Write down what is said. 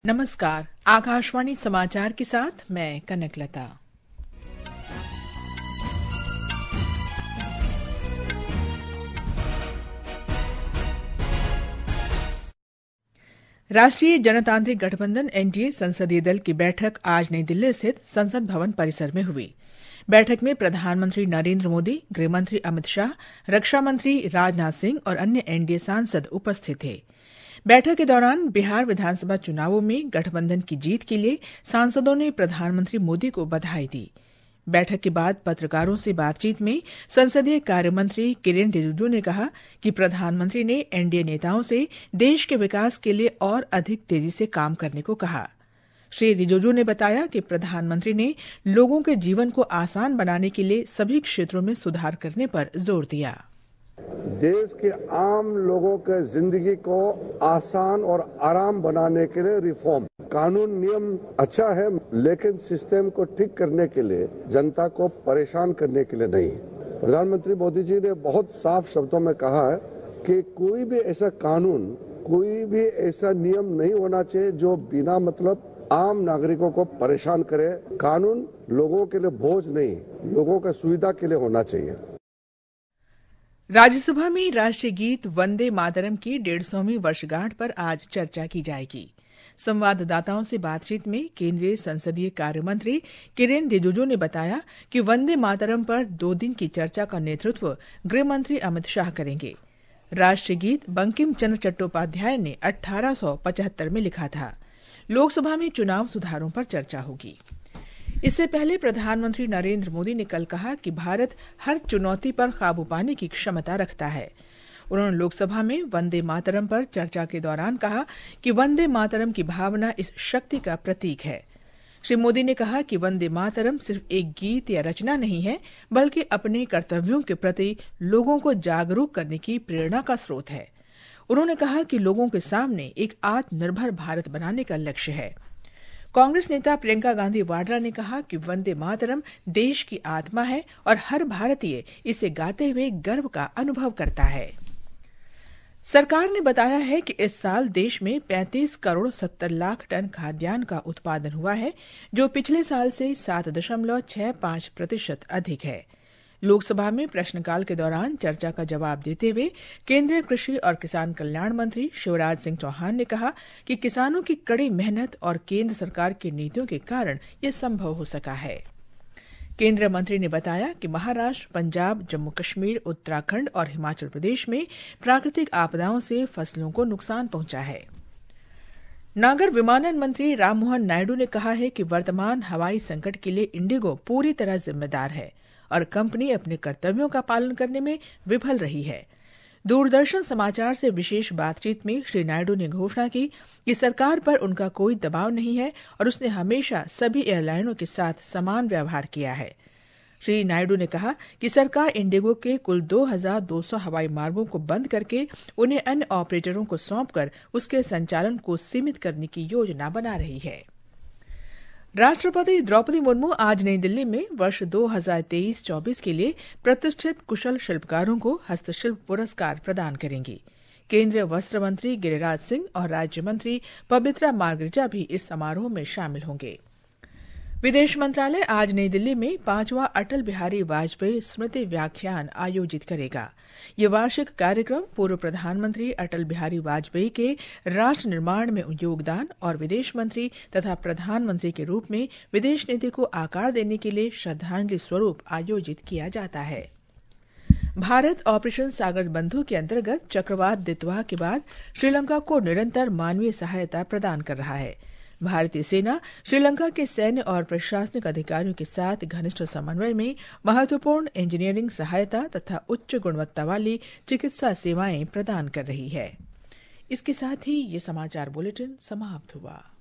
नमस्कार, आकाशवाणी समाचार के साथ मैं कनकलता। राष्ट्रीय जनतांत्रिक गठबंधन एनडीए संसदीय दल की बैठक आज नई दिल्ली स्थित संसद भवन परिसर में हुई। बैठक में प्रधानमंत्री नरेंद्र मोदी, गृहमंत्री अमित शाह, रक्षा मंत्री राजनाथ सिंह और अन्य एनडीए सांसद उपस्थित थे। बैठक के दौरान बिहार विधानसभा चुनावों में गठबंधन की जीत के लिए सांसदों ने प्रधानमंत्री मोदी को बधाई दी। बैठक के बाद पत्रकारों से बातचीत में संसदीय कार्य मंत्री किरेन रिजिजू ने कहा कि प्रधानमंत्री ने एनडीए नेताओं से देश के विकास के लिए और अधिक तेजी से काम करने को कहा। श्री रिजिजू ने बताया कि प्रधानमंत्री ने लोगों के जीवन को आसान बनाने के लिए सभी क्षेत्रों में सुधार करने पर जोर दिया। देश के आम लोगों के जिंदगी को आसान और आराम बनाने के लिए रिफॉर्म, कानून नियम अच्छा है, लेकिन सिस्टम को ठीक करने के लिए, जनता को परेशान करने के लिए नहीं। प्रधानमंत्री मोदी जी ने बहुत साफ शब्दों में कहा है कि कोई भी ऐसा कानून, कोई भी ऐसा नियम नहीं होना चाहिए जो बिना मतलब आम नागरिकों को परेशान करे। कानून लोगों के लिए बोझ नहीं, लोगों की सुविधा के लिए होना चाहिए। राज्यसभा में राष्ट्रीय गीत वंदे मातरम की 150वीं वर्षगांठ पर आज चर्चा की जाएगी। संवाददाताओं से बातचीत में केंद्रीय संसदीय कार्य मंत्री किरेन रिजिजू ने बताया कि वंदे मातरम पर 2 दिन की चर्चा का नेतृत्व गृहमंत्री अमित शाह करेंगे। राष्ट्रीय गीत बंकिम चंद्र चट्टोपाध्याय ने 1875 में लिखा था। लोकसभा में चुनाव सुधारों पर चर्चा होगी। इससे पहले प्रधानमंत्री नरेंद्र मोदी ने कल कहा कि भारत हर चुनौती पर काबू पाने की क्षमता रखता है। उन्होंने लोकसभा में वंदे मातरम पर चर्चा के दौरान कहा कि वंदे मातरम की भावना इस शक्ति का प्रतीक है। श्री मोदी ने कहा कि वंदे मातरम सिर्फ एक गीत या रचना नहीं है, बल्कि अपने कर्तव्यों के प्रति लोगों को जागरूक करने की प्रेरणा का स्रोत है। उन्होंने कहा कि लोगों के सामने एक आत्मनिर्भर भारत बनाने का लक्ष्य है। कांग्रेस नेता प्रियंका गांधी वाड्रा ने कहा कि वंदे मातरम देश की आत्मा है और हर भारतीय इसे गाते हुए गर्व का अनुभव करता है। सरकार ने बताया है कि इस साल देश में 35 करोड़ 70 लाख टन खाद्यान्न का उत्पादन हुआ है, जो पिछले साल से 7.65% अधिक है। लोकसभा में प्रश्नकाल के दौरान चर्चा का जवाब देते हुए केंद्रीय कृषि और किसान कल्याण मंत्री शिवराज सिंह चौहान ने कहा कि किसानों की कड़ी मेहनत और केंद्र सरकार की नीतियों के कारण यह संभव हो सका है। केंद्रीय मंत्री ने बताया कि महाराष्ट्र, पंजाब, जम्मू कश्मीर, उत्तराखंड और हिमाचल प्रदेश में प्राकृतिक आपदाओं से फसलों को नुकसान पहुंचा है। नागर विमानन मंत्री राममोहन नायडू ने कहा है कि वर्तमान हवाई संकट के लिए इंडिगो पूरी तरह जिम्मेदार है और कंपनी अपने कर्तव्यों का पालन करने में विफल रही है। दूरदर्शन समाचार से विशेष बातचीत में श्री नायडू ने घोषणा की कि सरकार पर उनका कोई दबाव नहीं है और उसने हमेशा सभी एयरलाइनों के साथ समान व्यवहार किया है। श्री नायडू ने कहा कि सरकार इंडिगो के कुल 2200 हवाई मार्गों को बंद करके उन्हें अन्य ऑपरेटरों को सौंपकर उसके संचालन को सीमित करने की योजना बना रही है। राष्ट्रपति द्रौपदी मुर्मू आज नई दिल्ली में वर्ष 2023-24 के लिए प्रतिष्ठित कुशल शिल्पकारों को हस्तशिल्प पुरस्कार प्रदान करेंगी। केंद्रीय वस्त्र मंत्री गिरिराज सिंह और राज्य मंत्री पवित्रा मार्गरेटा भी इस समारोह में शामिल होंगे। विदेश मंत्रालय आज नई दिल्ली में 5वां अटल बिहारी वाजपेयी स्मृति व्याख्यान आयोजित करेगा। यह वार्षिक कार्यक्रम पूर्व प्रधानमंत्री अटल बिहारी वाजपेयी के राष्ट्र निर्माण में योगदान और विदेश मंत्री तथा प्रधानमंत्री के रूप में विदेश नीति को आकार देने के लिए श्रद्धांजलि स्वरूप आयोजित किया जाता है। भारत ऑपरेशन सागर बंधु के अंतर्गत चक्रवात दितवा के बाद श्रीलंका को निरंतर मानवीय सहायता प्रदान कर रहा है। भारतीय सेना श्रीलंका के सैन्य और प्रशासनिक अधिकारियों के साथ घनिष्ठ समन्वय में महत्वपूर्ण इंजीनियरिंग सहायता तथा उच्च गुणवत्ता वाली चिकित्सा सेवाएं प्रदान कर रही है। इसके साथ ही ये समाचार बुलेटिन समाप्त हुआ।